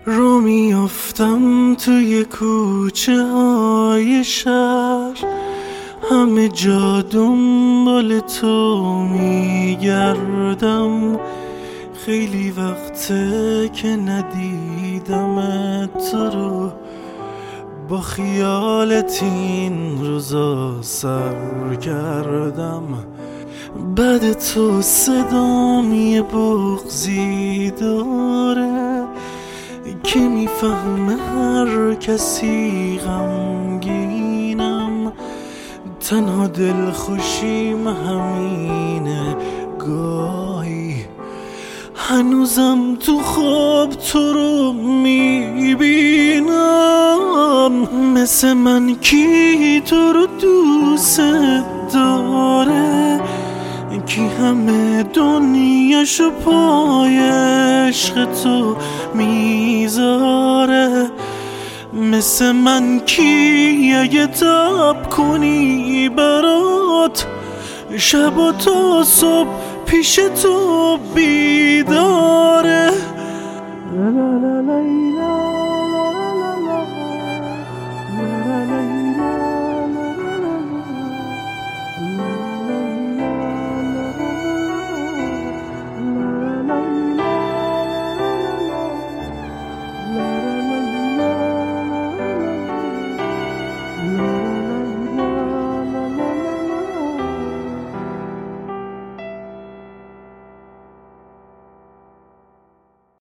رو میافتم توی کوچه های شهر، همه جا دنبال تو میگردم. خیلی وقته که ندیدمت تو رو، با خیالت این روزا سر کردم. بعد تو صدام یه بغضی داره که میفهمه هر کسی غمگینم. تنها دلخوشیم همینه، گاهی هنوزم تو خواب تو رو میبینم. مثل من کی تو رو دوست داره، کی همه دنیاشو پای عشق تو میذاره. مثل من کی اگه تب کنی برات، شب و تا صبح پیش تو بیدار.